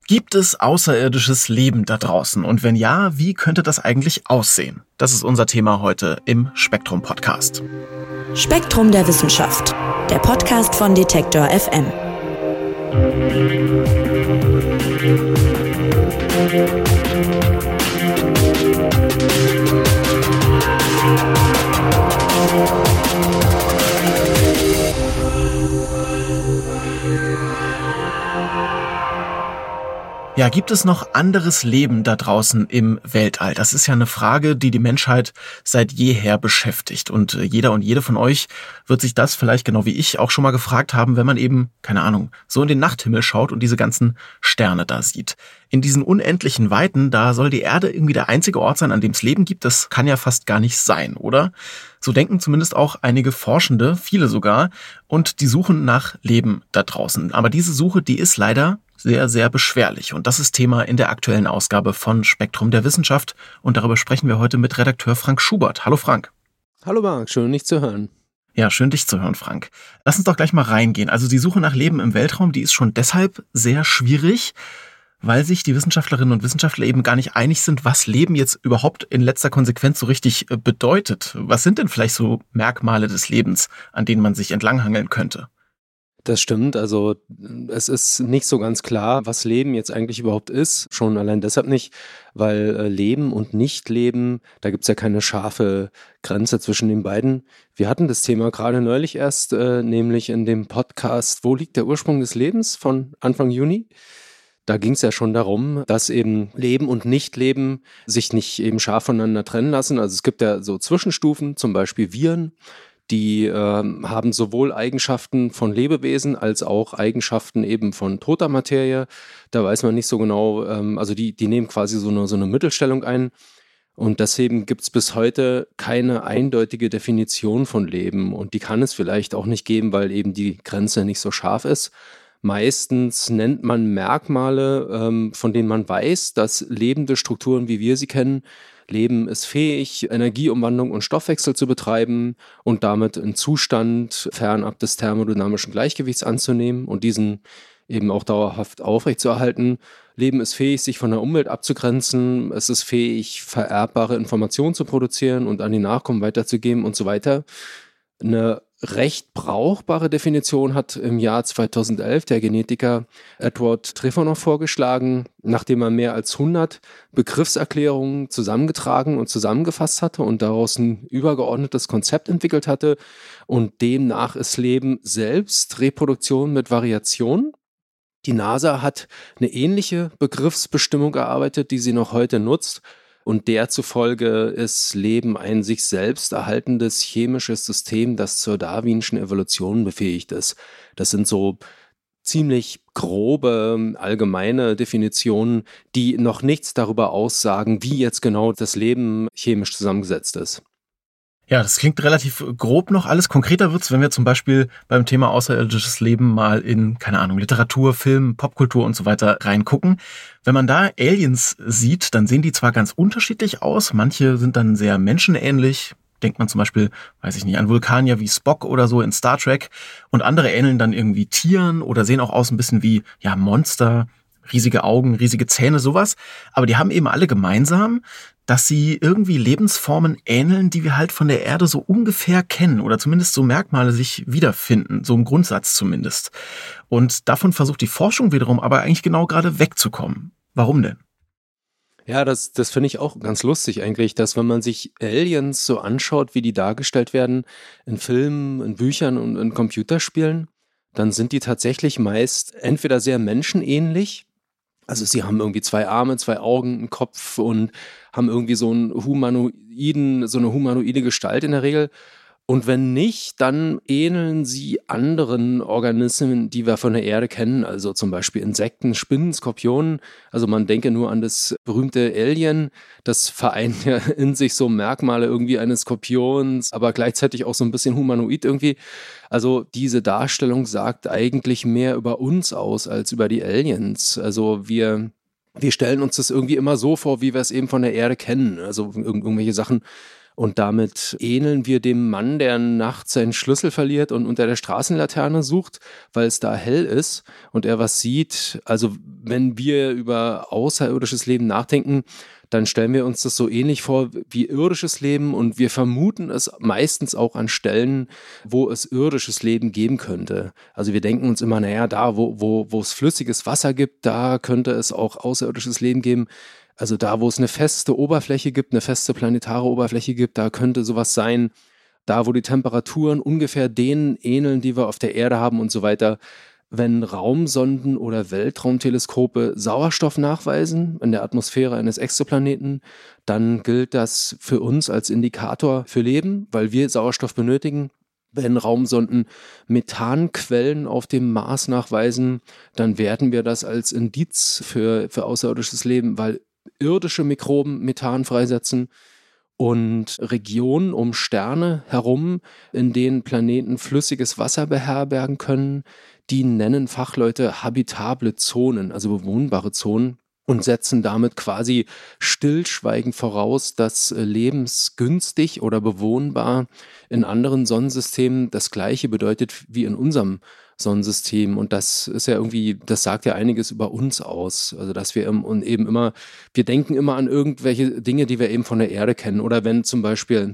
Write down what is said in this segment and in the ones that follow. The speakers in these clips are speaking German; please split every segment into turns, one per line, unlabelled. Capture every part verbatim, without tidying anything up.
Gibt es außerirdisches Leben da draußen? Und wenn ja, wie könnte das eigentlich aussehen? Das ist unser Thema heute im Spektrum-Podcast.
Spektrum der Wissenschaft, der Podcast von Detektor F M.
Ja, gibt es noch anderes Leben da draußen im Weltall? Das ist ja eine Frage, die die Menschheit seit jeher beschäftigt. Und jeder und jede von euch wird sich das vielleicht genau wie ich auch schon mal gefragt haben, wenn man eben, keine Ahnung, so in den Nachthimmel schaut und diese ganzen Sterne da sieht. In diesen unendlichen Weiten, da soll die Erde irgendwie der einzige Ort sein, an dem es Leben gibt. Das kann ja fast gar nicht sein, oder? So denken zumindest auch einige Forschende, viele sogar, und die suchen nach Leben da draußen. Aber diese Suche, die ist leider sehr, sehr beschwerlich. Und das ist Thema in der aktuellen Ausgabe von Spektrum der Wissenschaft. Und darüber sprechen wir heute mit Redakteur Frank Schubert. Hallo Frank.
Hallo Marc, schön dich zu hören.
Ja, schön dich zu hören, Frank. Lass uns doch gleich mal reingehen. Also die Suche nach Leben im Weltraum, die ist schon deshalb sehr schwierig, weil sich die Wissenschaftlerinnen und Wissenschaftler eben gar nicht einig sind, was Leben jetzt überhaupt in letzter Konsequenz so richtig bedeutet. Was sind denn vielleicht so Merkmale des Lebens, an denen man sich entlanghangeln könnte?
Das stimmt, also es ist nicht so ganz klar, was Leben jetzt eigentlich überhaupt ist. Schon allein deshalb nicht, weil äh, Leben und Nicht-Leben, da gibt es ja keine scharfe Grenze zwischen den beiden. Wir hatten das Thema gerade neulich erst, äh, nämlich in dem Podcast Wo liegt der Ursprung des Lebens von Anfang Juni. Da ging es ja schon darum, dass eben Leben und Nicht-Leben sich nicht eben scharf voneinander trennen lassen. Also es gibt ja so Zwischenstufen, zum Beispiel Viren. Die äh, haben sowohl Eigenschaften von Lebewesen als auch Eigenschaften eben von toter Materie. Da weiß man nicht so genau, ähm, also die, die nehmen quasi so eine, so eine Mittelstellung ein. Und deswegen gibt es bis heute keine eindeutige Definition von Leben. Und die kann es vielleicht auch nicht geben, weil eben die Grenze nicht so scharf ist. Meistens nennt man Merkmale, ähm, von denen man weiß, dass lebende Strukturen, wie wir sie kennen, Leben ist fähig, Energieumwandlung und Stoffwechsel zu betreiben und damit einen Zustand fernab des thermodynamischen Gleichgewichts anzunehmen und diesen eben auch dauerhaft aufrechtzuerhalten. Leben ist fähig, sich von der Umwelt abzugrenzen. Es ist fähig, vererbbare Informationen zu produzieren und an die Nachkommen weiterzugeben und so weiter. Eine recht brauchbare Definition hat im Jahr zweitausendelf der Genetiker Edward Trifonov vorgeschlagen, nachdem er mehr als hundert Begriffserklärungen zusammengetragen und zusammengefasst hatte und daraus ein übergeordnetes Konzept entwickelt hatte. Und demnach ist Leben selbst Reproduktion mit Variation. Die NASA hat eine ähnliche Begriffsbestimmung erarbeitet, die sie noch heute nutzt. Und der zufolge ist Leben ein sich selbst erhaltendes chemisches System, das zur darwinschen Evolution befähigt ist. Das sind so ziemlich grobe, allgemeine Definitionen, die noch nichts darüber aussagen, wie jetzt genau das Leben chemisch zusammengesetzt ist.
Ja, das klingt relativ grob noch. Alles konkreter wird's, wenn wir zum Beispiel beim Thema außerirdisches Leben mal in, keine Ahnung, Literatur, Film, Popkultur und so weiter reingucken. Wenn man da Aliens sieht, dann sehen die zwar ganz unterschiedlich aus. Manche sind dann sehr menschenähnlich. Denkt man zum Beispiel, weiß ich nicht, an Vulkanier wie Spock oder so in Star Trek. Und andere ähneln dann irgendwie Tieren oder sehen auch aus ein bisschen wie, ja, Monster. Riesige Augen, riesige Zähne, sowas. Aber die haben eben alle gemeinsam, dass sie irgendwie Lebensformen ähneln, die wir halt von der Erde so ungefähr kennen oder zumindest so Merkmale sich wiederfinden, so im Grundsatz zumindest. Und davon versucht die Forschung wiederum aber eigentlich genau gerade wegzukommen. Warum denn?
Ja, das, das finde ich auch ganz lustig eigentlich, dass wenn man sich Aliens so anschaut, wie die dargestellt werden in Filmen, in Büchern und in Computerspielen, dann sind die tatsächlich meist entweder sehr menschenähnlich. Also sie haben irgendwie zwei Arme, zwei Augen, einen Kopf und haben irgendwie so einen humanoiden, so eine humanoide Gestalt in der Regel. Und wenn nicht, dann ähneln sie anderen Organismen, die wir von der Erde kennen, also zum Beispiel Insekten, Spinnen, Skorpionen. Also man denke nur an das berühmte Alien, das vereint ja in sich so Merkmale irgendwie eines Skorpions, aber gleichzeitig auch so ein bisschen humanoid irgendwie. Also diese Darstellung sagt eigentlich mehr über uns aus als über die Aliens. Also wir, wir stellen uns das irgendwie immer so vor, wie wir es eben von der Erde kennen. Also irgendwelche Sachen. Und damit ähneln wir dem Mann, der nachts seinen Schlüssel verliert und unter der Straßenlaterne sucht, weil es da hell ist und er was sieht. Also wenn wir über außerirdisches Leben nachdenken, dann stellen wir uns das so ähnlich vor wie irdisches Leben und wir vermuten es meistens auch an Stellen, wo es irdisches Leben geben könnte. Also wir denken uns immer, naja, da, wo, wo, wo es flüssiges Wasser gibt, da könnte es auch außerirdisches Leben geben. Also da, wo es eine feste Oberfläche gibt, eine feste planetare Oberfläche gibt, da könnte sowas sein. Da, wo die Temperaturen ungefähr denen ähneln, die wir auf der Erde haben und so weiter. Wenn Raumsonden oder Weltraumteleskope Sauerstoff nachweisen in der Atmosphäre eines Exoplaneten, dann gilt das für uns als Indikator für Leben, weil wir Sauerstoff benötigen. Wenn Raumsonden Methanquellen auf dem Mars nachweisen, dann werten wir das als Indiz für, für außerirdisches Leben, weil irdische Mikroben Methan freisetzen. Und Regionen um Sterne herum, in denen Planeten flüssiges Wasser beherbergen können, die nennen Fachleute habitable Zonen, also bewohnbare Zonen, und setzen damit quasi stillschweigend voraus, dass lebensgünstig oder bewohnbar in anderen Sonnensystemen das Gleiche bedeutet wie in unserem Sonnensystem. Und das ist ja irgendwie, das sagt ja einiges über uns aus. Also dass wir und eben immer, wir denken immer an irgendwelche Dinge, die wir eben von der Erde kennen. Oder wenn zum Beispiel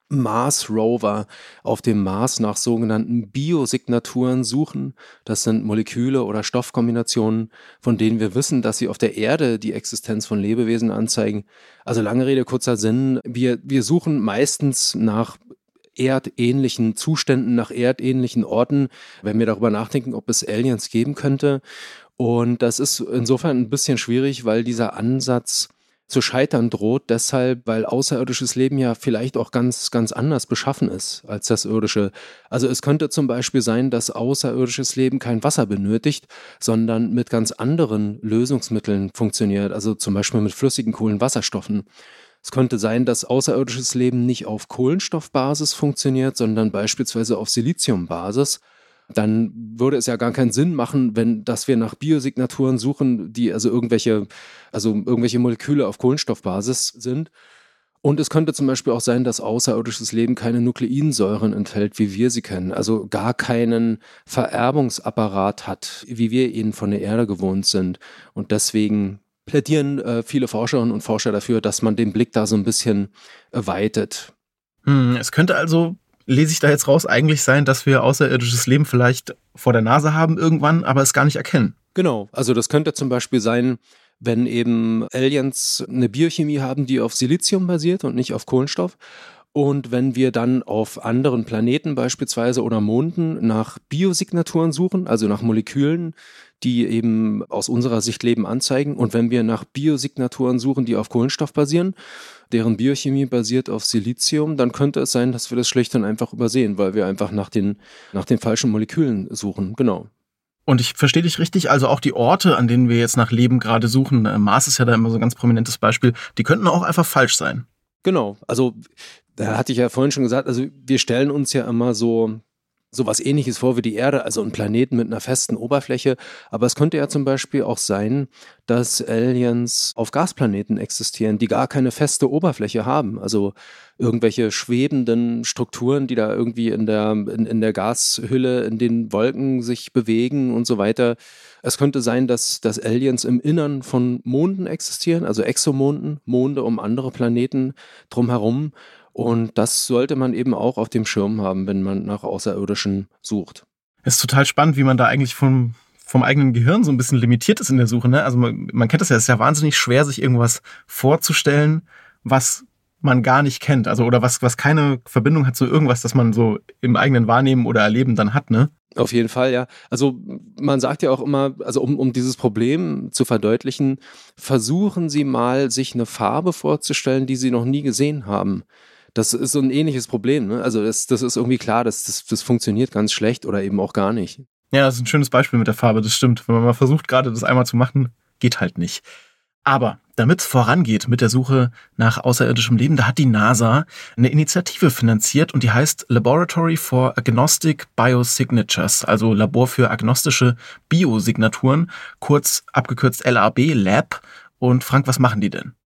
Mars Rover auf dem Mars nach sogenannten Biosignaturen suchen. Das sind Moleküle oder Stoffkombinationen, von denen wir wissen, dass sie auf der Erde die Existenz von Lebewesen anzeigen. Also lange Rede, kurzer Sinn. Wir, wir suchen meistens nach erdähnlichen Zuständen, nach erdähnlichen Orten, wenn wir darüber nachdenken, ob es Aliens geben könnte. Und das ist insofern ein bisschen schwierig, weil dieser Ansatz zu scheitern droht, deshalb, weil außerirdisches Leben ja vielleicht auch ganz, ganz anders beschaffen ist als das irdische. Also es könnte zum Beispiel sein, dass außerirdisches Leben kein Wasser benötigt, sondern mit ganz anderen Lösungsmitteln funktioniert, also zum Beispiel mit flüssigen Kohlenwasserstoffen. Es könnte sein, dass außerirdisches Leben nicht auf Kohlenstoffbasis funktioniert, sondern beispielsweise auf Siliziumbasis. Dann würde es ja gar keinen Sinn machen, wenn, dass wir nach Biosignaturen suchen, die also irgendwelche, also irgendwelche Moleküle auf Kohlenstoffbasis sind. Und es könnte zum Beispiel auch sein, dass außerirdisches Leben keine Nukleinsäuren enthält, wie wir sie kennen, also gar keinen Vererbungsapparat hat, wie wir ihn von der Erde gewohnt sind. Und deswegen plädieren äh, viele Forscherinnen und Forscher dafür, dass man den Blick da so ein bisschen weitet.
Hm, es könnte also, lese ich da jetzt raus, eigentlich sein, dass wir außerirdisches Leben vielleicht vor der Nase haben irgendwann, aber es gar nicht erkennen.
Genau, also das könnte zum Beispiel sein, wenn eben Aliens eine Biochemie haben, die auf Silizium basiert und nicht auf Kohlenstoff. Und wenn wir dann auf anderen Planeten beispielsweise oder Monden nach Biosignaturen suchen, also nach Molekülen, die eben aus unserer Sicht Leben anzeigen. Und wenn wir nach Biosignaturen suchen, die auf Kohlenstoff basieren, deren Biochemie basiert auf Silizium, dann könnte es sein, dass wir das schlicht und einfach übersehen, weil wir einfach nach den, nach den falschen Molekülen suchen. Genau.
Und ich verstehe dich richtig, also auch die Orte, an denen wir jetzt nach Leben gerade suchen, Mars ist ja da immer so ein ganz prominentes Beispiel, die könnten auch einfach falsch sein.
Genau, also da hatte ich ja vorhin schon gesagt, also wir stellen uns ja immer so so was Ähnliches vor wie die Erde, also ein Planeten mit einer festen Oberfläche. Aber es könnte ja zum Beispiel auch sein, dass Aliens auf Gasplaneten existieren, die gar keine feste Oberfläche haben. Also irgendwelche schwebenden Strukturen, die da irgendwie in der, in, in der Gashülle, in den Wolken sich bewegen und so weiter. Es könnte sein, dass, dass Aliens im Innern von Monden existieren, also Exomonden, Monde um andere Planeten drumherum. Und das sollte man eben auch auf dem Schirm haben, wenn man nach Außerirdischen sucht.
Es ist total spannend, wie man da eigentlich vom, vom eigenen Gehirn so ein bisschen limitiert ist in der Suche. Ne? Also man, man kennt das ja, es ist ja wahnsinnig schwer, sich irgendwas vorzustellen, was man gar nicht kennt. Also oder was, was keine Verbindung hat zu irgendwas, das man so im eigenen Wahrnehmen oder Erleben dann hat, ne?
Auf jeden Fall, ja. Also man sagt ja auch immer, also um, um dieses Problem zu verdeutlichen, versuchen Sie mal, sich eine Farbe vorzustellen, die Sie noch nie gesehen haben. Das ist so ein ähnliches Problem, ne? Also das, das ist irgendwie klar, das, das, das funktioniert ganz schlecht oder eben auch gar nicht.
Ja, das ist ein schönes Beispiel mit der Farbe, das stimmt. Wenn man mal versucht, gerade das einmal zu machen, geht halt nicht. Aber damit es vorangeht mit der Suche nach außerirdischem Leben, da hat die NASA eine Initiative finanziert und die heißt Laboratory for Agnostic Biosignatures, also Labor für agnostische Biosignaturen, kurz abgekürzt L A B, Lab. Und Frank, was machen die denn?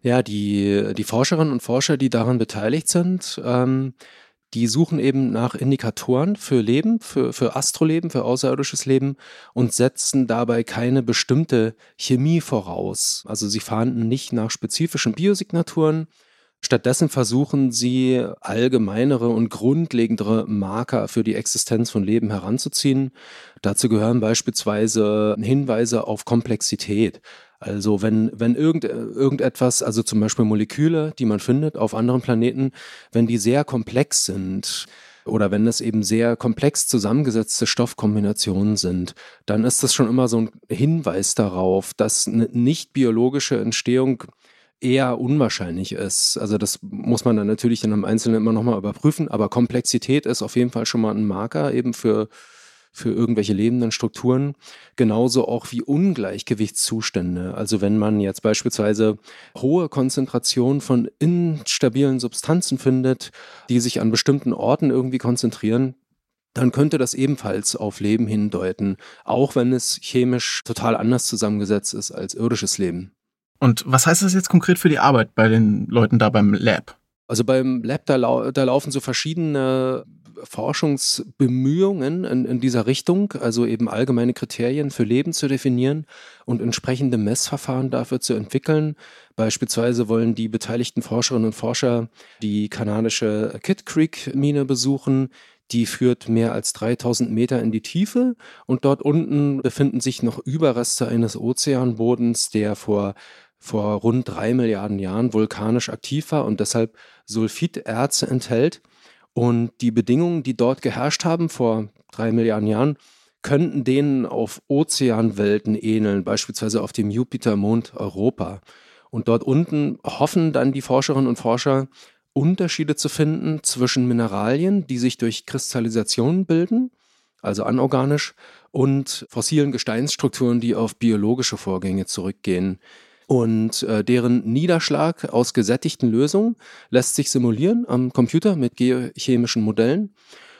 Ja, die, die Forscherinnen und Forscher, die daran beteiligt sind, ähm, die suchen eben nach Indikatoren für Leben, für, für Astroleben, für außerirdisches Leben und setzen dabei keine bestimmte Chemie voraus. Also sie fahnden nicht nach spezifischen Biosignaturen. Stattdessen versuchen sie, allgemeinere und grundlegendere Marker für die Existenz von Leben heranzuziehen. Dazu gehören beispielsweise Hinweise auf Komplexität. Also wenn, wenn irgend, irgendetwas, also zum Beispiel Moleküle, die man findet auf anderen Planeten, wenn die sehr komplex sind oder wenn es eben sehr komplex zusammengesetzte Stoffkombinationen sind, dann ist das schon immer so ein Hinweis darauf, dass eine nicht biologische Entstehung eher unwahrscheinlich ist. Also das muss man dann natürlich in einem Einzelnen immer nochmal überprüfen, aber Komplexität ist auf jeden Fall schon mal ein Marker eben für für irgendwelche lebenden Strukturen, genauso auch wie Ungleichgewichtszustände. Also wenn man jetzt beispielsweise hohe Konzentrationen von instabilen Substanzen findet, die sich an bestimmten Orten irgendwie konzentrieren, dann könnte das ebenfalls auf Leben hindeuten, auch wenn es chemisch total anders zusammengesetzt ist als irdisches Leben.
Und was heißt das jetzt konkret für die Arbeit bei den Leuten da beim Lab?
Also beim Lab, da, lau- da laufen so verschiedene Forschungsbemühungen in, in dieser Richtung, also eben allgemeine Kriterien für Leben zu definieren und entsprechende Messverfahren dafür zu entwickeln. Beispielsweise wollen die beteiligten Forscherinnen und Forscher die kanadische Kidd Creek Mine besuchen. Die führt mehr als dreitausend Meter in die Tiefe und dort unten befinden sich noch Überreste eines Ozeanbodens, der vor vor rund drei Milliarden Jahren vulkanisch aktiv war und deshalb Sulfiterze enthält. Und die Bedingungen, die dort geherrscht haben vor drei Milliarden Jahren, könnten denen auf Ozeanwelten ähneln, beispielsweise auf dem Jupitermond Europa. Und dort unten hoffen dann die Forscherinnen und Forscher, Unterschiede zu finden zwischen Mineralien, die sich durch Kristallisation bilden, also anorganisch, und fossilen Gesteinsstrukturen, die auf biologische Vorgänge zurückgehen. Und äh, deren Niederschlag aus gesättigten Lösungen lässt sich simulieren am Computer mit geochemischen Modellen.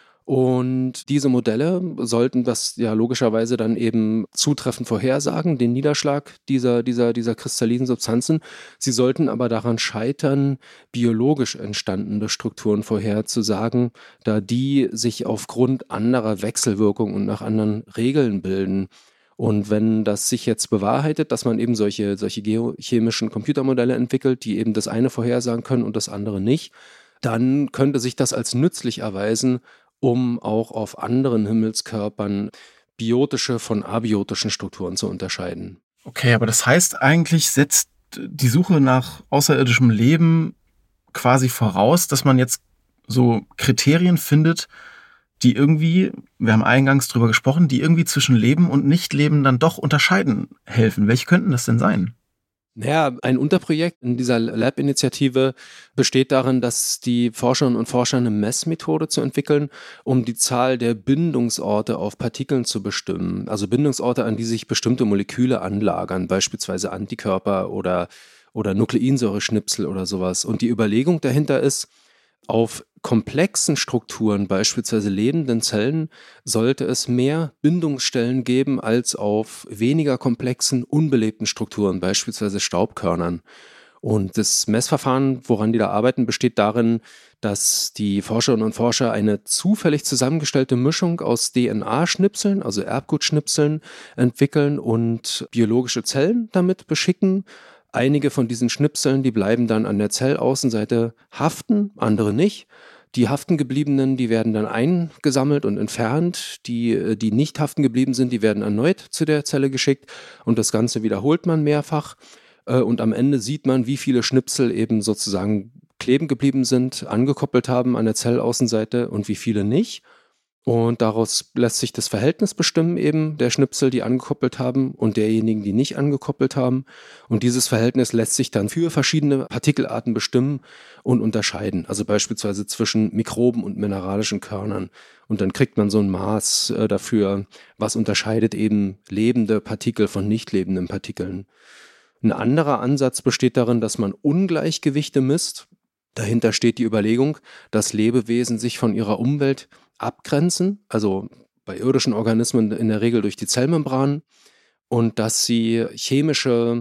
Und diese Modelle sollten das ja logischerweise dann eben zutreffend vorhersagen, den Niederschlag dieser, dieser, dieser kristallinen Substanzen. Sie sollten aber daran scheitern, biologisch entstandene Strukturen vorherzusagen, da die sich aufgrund anderer Wechselwirkungen und nach anderen Regeln bilden. Und wenn das sich jetzt bewahrheitet, dass man eben solche, solche geochemischen Computermodelle entwickelt, die eben das eine vorhersagen können und das andere nicht, dann könnte sich das als nützlich erweisen, um auch auf anderen Himmelskörpern biotische von abiotischen Strukturen zu unterscheiden.
Okay, aber das heißt eigentlich, setzt die Suche nach außerirdischem Leben quasi voraus, dass man jetzt so Kriterien findet, die irgendwie, wir haben eingangs drüber gesprochen, die irgendwie zwischen Leben und Nichtleben dann doch unterscheiden helfen. Welche könnten das denn sein?
Naja, ein Unterprojekt in dieser Lab-Initiative besteht darin, dass die Forscherinnen und Forscher eine Messmethode zu entwickeln, um die Zahl der Bindungsorte auf Partikeln zu bestimmen. Also Bindungsorte, an die sich bestimmte Moleküle anlagern, beispielsweise Antikörper oder, oder Nukleinsäureschnipsel oder sowas. Und die Überlegung dahinter ist, auf komplexen Strukturen, beispielsweise lebenden Zellen, sollte es mehr Bindungsstellen geben als auf weniger komplexen, unbelebten Strukturen, beispielsweise Staubkörnern. Und das Messverfahren, woran die da arbeiten, besteht darin, dass die Forscherinnen und Forscher eine zufällig zusammengestellte Mischung aus D N A-Schnipseln, also Erbgutschnipseln, entwickeln und biologische Zellen damit beschicken. Einige von diesen Schnipseln, die bleiben dann an der Zellaußenseite haften, andere nicht. Die haften gebliebenen, die werden dann eingesammelt und entfernt. Die, die nicht haften geblieben sind, die werden erneut zu der Zelle geschickt und das Ganze wiederholt man mehrfach. Und am Ende sieht man, wie viele Schnipsel eben sozusagen kleben geblieben sind, angekoppelt haben an der Zellaußenseite und wie viele nicht. Und daraus lässt sich das Verhältnis bestimmen, eben der Schnipsel, die angekoppelt haben und derjenigen, die nicht angekoppelt haben. Und dieses Verhältnis lässt sich dann für verschiedene Partikelarten bestimmen und unterscheiden. Also beispielsweise zwischen Mikroben und mineralischen Körnern. Und dann kriegt man so ein Maß äh, dafür, was unterscheidet eben lebende Partikel von nicht lebenden Partikeln. Ein anderer Ansatz besteht darin, dass man Ungleichgewichte misst. Dahinter steht die Überlegung, dass Lebewesen sich von ihrer Umwelt abgrenzen, also bei irdischen Organismen in der Regel durch die Zellmembran, und dass sie chemische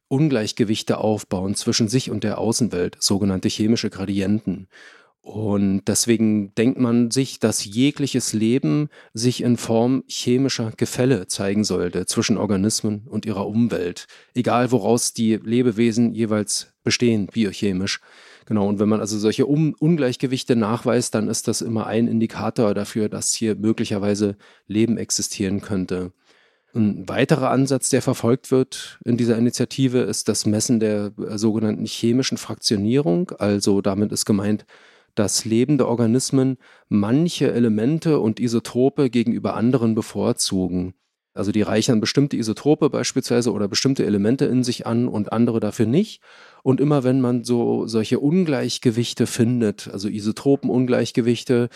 Ungleichgewichte aufbauen zwischen sich und der Außenwelt, sogenannte chemische Gradienten. Und deswegen denkt man sich, dass jegliches Leben sich in Form chemischer Gefälle zeigen sollte zwischen Organismen und ihrer Umwelt, egal woraus die Lebewesen jeweils bestehen, biochemisch. Genau, und wenn man also solche um Ungleichgewichte nachweist, dann ist das immer ein Indikator dafür, dass hier möglicherweise Leben existieren könnte. Ein weiterer Ansatz, der verfolgt wird in dieser Initiative, ist das Messen der äh, sogenannten chemischen Fraktionierung. Also damit ist gemeint, dass lebende Organismen manche Elemente und Isotope gegenüber anderen bevorzugen. Also die reichern bestimmte Isotope beispielsweise oder bestimmte Elemente in sich an und andere dafür nicht. Und immer wenn man so solche Ungleichgewichte findet, also Isotopenungleichgewichte,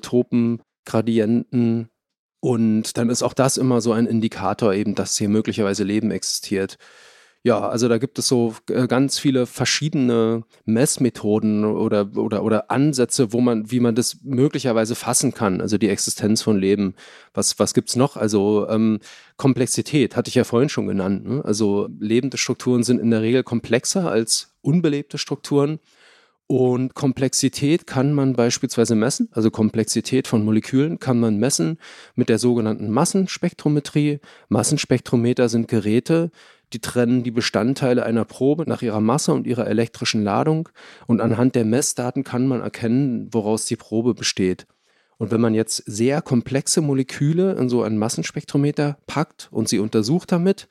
Isotopengradienten, und dann ist auch das immer so ein Indikator eben, dass hier möglicherweise Leben existiert. Ja, also da gibt es so äh, ganz viele verschiedene Messmethoden oder, oder, oder Ansätze, wo man, wie man das möglicherweise fassen kann, also die Existenz von Leben. Was, was gibt's noch? Also ähm, Komplexität, hatte ich ja vorhin schon genannt. Ne? Also lebende Strukturen sind in der Regel komplexer als unbelebte Strukturen. Und Komplexität kann man beispielsweise messen, also Komplexität von Molekülen kann man messen mit der sogenannten Massenspektrometrie. Massenspektrometer sind Geräte, die trennen die Bestandteile einer Probe nach ihrer Masse und ihrer elektrischen Ladung und anhand der Messdaten kann man erkennen, woraus die Probe besteht. Und wenn man jetzt sehr komplexe Moleküle in so einen Massenspektrometer packt und sie untersucht damit,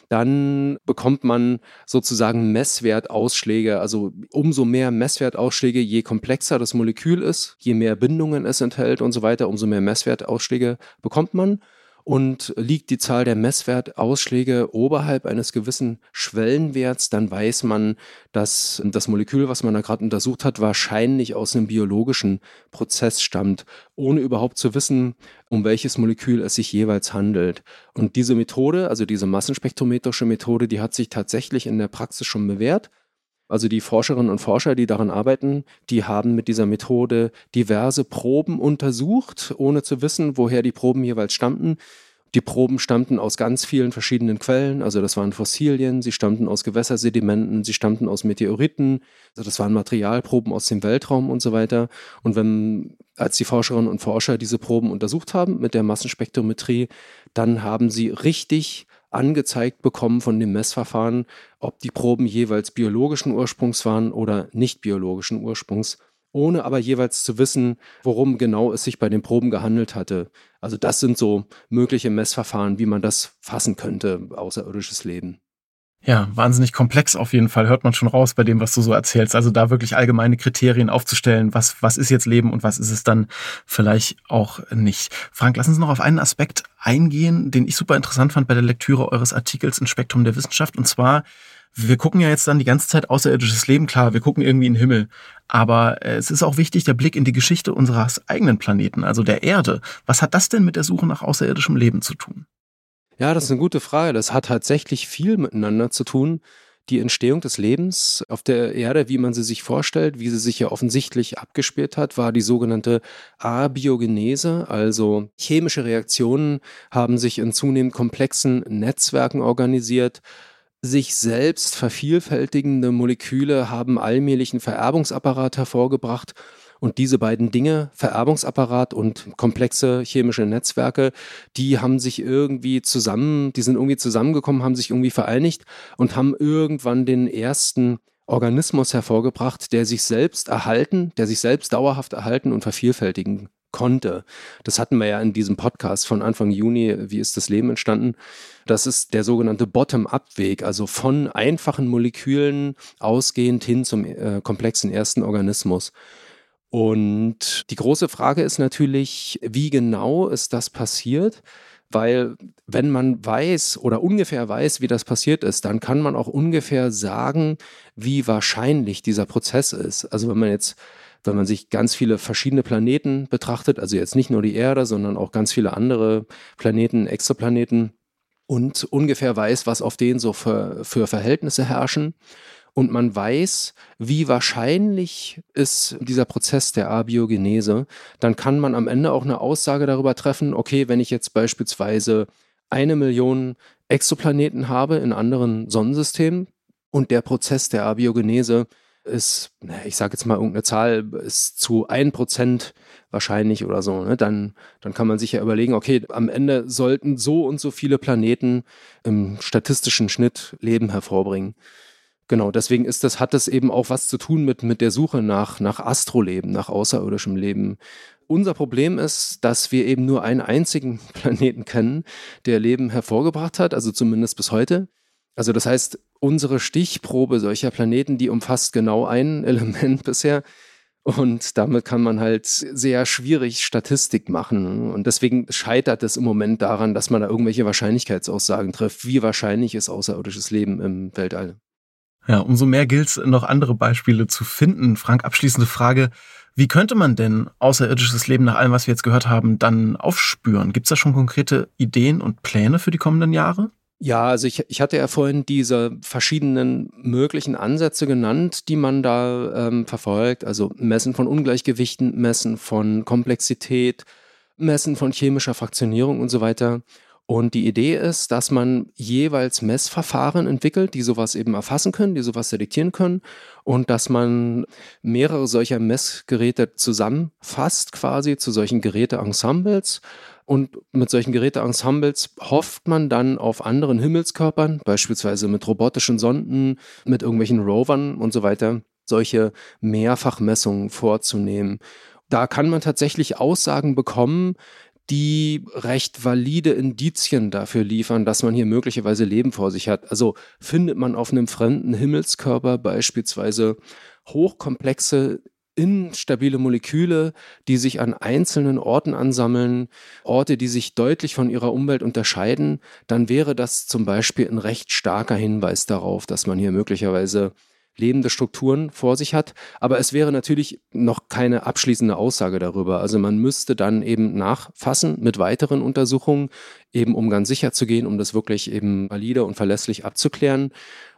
dann bekommt man sozusagen Messwertausschläge. Also umso mehr Messwertausschläge, je komplexer das Molekül ist, je mehr Bindungen es enthält und so weiter, umso mehr Messwertausschläge bekommt man. Und liegt die Zahl der Messwertausschläge oberhalb eines gewissen Schwellenwerts, dann weiß man, dass das Molekül, was man da gerade untersucht hat, wahrscheinlich aus einem biologischen Prozess stammt, ohne überhaupt zu wissen, um welches Molekül es sich jeweils handelt. Und diese Methode, also diese massenspektrometrische Methode, die hat sich tatsächlich in der Praxis schon bewährt. Also die Forscherinnen und Forscher, die daran arbeiten, die haben mit dieser Methode diverse Proben untersucht, ohne zu wissen, woher die Proben jeweils stammten. Die Proben stammten aus ganz vielen verschiedenen Quellen, also das waren Fossilien, sie stammten aus Gewässersedimenten, sie stammten aus Meteoriten, also das waren Materialproben aus dem Weltraum und so weiter. Und wenn, als die Forscherinnen und Forscher diese Proben untersucht haben mit der Massenspektrometrie, dann haben sie richtig angezeigt bekommen von dem Messverfahren, ob die Proben jeweils biologischen Ursprungs waren oder nicht biologischen Ursprungs, ohne aber jeweils zu wissen, worum genau es sich bei den Proben gehandelt hatte. Also das sind so mögliche Messverfahren, wie man das fassen könnte, außerirdisches Leben.
Ja, wahnsinnig komplex auf jeden Fall, hört man schon raus bei dem, was du so erzählst. Also da wirklich allgemeine Kriterien aufzustellen, was, was ist jetzt Leben und was ist es dann vielleicht auch nicht. Frank, lass uns noch auf einen Aspekt eingehen, den ich super interessant fand bei der Lektüre eures Artikels in Spektrum der Wissenschaft. Und zwar, wir gucken ja jetzt dann die ganze Zeit außerirdisches Leben, klar, wir gucken irgendwie in den Himmel. Aber es ist auch wichtig, der Blick in die Geschichte unseres eigenen Planeten, also der Erde. Was hat das denn mit der Suche nach außerirdischem Leben zu tun?
Ja, das ist eine gute Frage. Das hat tatsächlich viel miteinander zu tun. Die Entstehung des Lebens auf der Erde, wie man sie sich vorstellt, wie sie sich ja offensichtlich abgespielt hat, war die sogenannte Abiogenese. Also chemische Reaktionen haben sich in zunehmend komplexen Netzwerken organisiert. Sich selbst vervielfältigende Moleküle haben allmählich einen Vererbungsapparat hervorgebracht. Und diese beiden Dinge, Vererbungsapparat und komplexe chemische Netzwerke, die haben sich irgendwie zusammen, die sind irgendwie zusammengekommen, haben sich irgendwie vereinigt und haben irgendwann den ersten Organismus hervorgebracht, der sich selbst erhalten, der sich selbst dauerhaft erhalten und vervielfältigen konnte. Das hatten wir ja in diesem Podcast von Anfang Juni, wie ist das Leben entstanden? Das ist der sogenannte Bottom-up-Weg, also von einfachen Molekülen ausgehend hin zum äh, komplexen ersten Organismus. Und die große Frage ist natürlich, wie genau ist das passiert? Weil wenn man weiß oder ungefähr weiß, wie das passiert ist, dann kann man auch ungefähr sagen, wie wahrscheinlich dieser Prozess ist. Also wenn man jetzt, wenn man sich ganz viele verschiedene Planeten betrachtet, also jetzt nicht nur die Erde, sondern auch ganz viele andere Planeten, Exoplaneten und ungefähr weiß, was auf denen so für, für Verhältnisse herrschen, und man weiß, wie wahrscheinlich ist dieser Prozess der Abiogenese, dann kann man am Ende auch eine Aussage darüber treffen, okay, wenn ich jetzt beispielsweise eine Million Exoplaneten habe in anderen Sonnensystemen, Und der Prozess der Abiogenese ist, ich sage jetzt mal irgendeine Zahl, ist zu ein Prozent wahrscheinlich oder so. Ne? Dann, dann kann man sich ja überlegen, okay, am Ende sollten so und so viele Planeten im statistischen Schnitt Leben hervorbringen. Genau, deswegen ist das, hat das eben auch was zu tun mit, mit der Suche nach, nach Astroleben, nach außerirdischem Leben. Unser Problem ist, dass wir eben nur einen einzigen Planeten kennen, der Leben hervorgebracht hat, also zumindest bis heute. Also das heißt, unsere Stichprobe solcher Planeten, die umfasst genau ein Element bisher. Und damit kann man halt sehr schwierig Statistik machen. Und deswegen scheitert es im Moment daran, dass man da irgendwelche Wahrscheinlichkeitsaussagen trifft. Wie wahrscheinlich ist außerirdisches Leben im Weltall?
Ja, umso mehr gilt es, noch andere Beispiele zu finden. Frank, abschließende Frage. Wie könnte man denn außerirdisches Leben nach allem, was wir jetzt gehört haben, dann aufspüren? Gibt es da schon konkrete Ideen und Pläne für die kommenden Jahre?
Ja, also ich, ich hatte ja vorhin diese verschiedenen möglichen Ansätze genannt, die man da ähm, verfolgt. Also Messen von Ungleichgewichten, Messen von Komplexität, Messen von chemischer Fraktionierung und so weiter. Und die Idee ist, dass man jeweils Messverfahren entwickelt, die sowas eben erfassen können, die sowas selektieren können und dass man mehrere solcher Messgeräte zusammenfasst quasi zu solchen Geräteensembles. Und mit solchen Geräteensembles hofft man dann auf anderen Himmelskörpern, beispielsweise mit robotischen Sonden, mit irgendwelchen Rovern und so weiter, solche Mehrfachmessungen vorzunehmen. Da kann man tatsächlich Aussagen bekommen, die recht valide Indizien dafür liefern, dass man hier möglicherweise Leben vor sich hat. Also findet man auf einem fremden Himmelskörper beispielsweise hochkomplexe, instabile Moleküle, die sich an einzelnen Orten ansammeln, Orte, die sich deutlich von ihrer Umwelt unterscheiden, dann wäre das zum Beispiel ein recht starker Hinweis darauf, dass man hier möglicherweise lebende Strukturen vor sich hat. Aber es wäre natürlich noch keine abschließende Aussage darüber. Also man müsste dann eben nachfassen mit weiteren Untersuchungen, eben um ganz sicher zu gehen, um das wirklich eben valide und verlässlich abzuklären.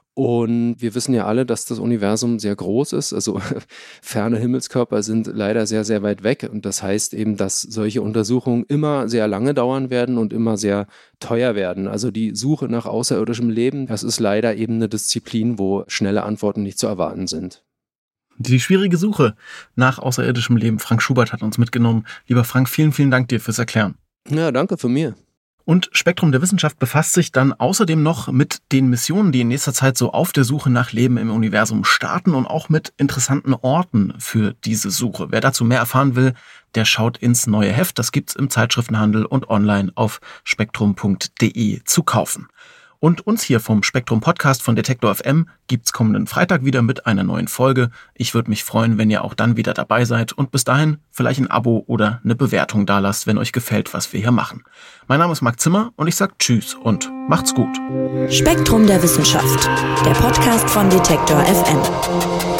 Und wir wissen ja alle, dass das Universum sehr groß ist, also ferne Himmelskörper sind leider sehr, sehr weit weg und das heißt eben, dass solche Untersuchungen immer sehr lange dauern werden und immer sehr teuer werden. Also die Suche nach außerirdischem Leben, das ist leider eben eine Disziplin, wo schnelle Antworten nicht zu erwarten sind.
Die schwierige Suche nach außerirdischem Leben. Frank Schubert hat uns mitgenommen. Lieber Frank, vielen, vielen Dank dir fürs Erklären.
Ja, danke von mir.
Und Spektrum der Wissenschaft befasst sich dann außerdem noch mit den Missionen, die in nächster Zeit so auf der Suche nach Leben im Universum starten und auch mit interessanten Orten für diese Suche. Wer dazu mehr erfahren will, der schaut ins neue Heft. Das gibt's im Zeitschriftenhandel und online auf spektrum punkt de zu kaufen. Und uns hier vom Spektrum Podcast von Detektor F M gibt's kommenden Freitag wieder mit einer neuen Folge. Ich würde mich freuen, wenn ihr auch dann wieder dabei seid und bis dahin vielleicht ein Abo oder eine Bewertung dalasst, wenn euch gefällt, was wir hier machen. Mein Name ist Marc Zimmer und ich sag Tschüss und macht's gut.
Spektrum der Wissenschaft, der Podcast von Detektor F M.